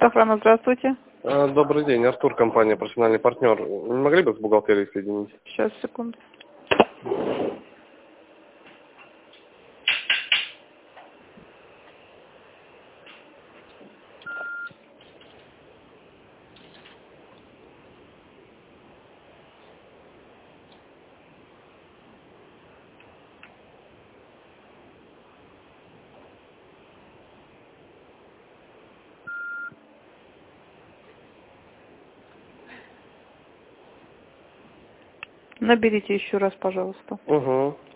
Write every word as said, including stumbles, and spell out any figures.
Автоохрана, здравствуйте. А, Добрый день, Артур, компания «Профессиональный партнер». Не могли бы с бухгалтерией соединить? Сейчас, секунду. Наберите еще раз, пожалуйста. Угу.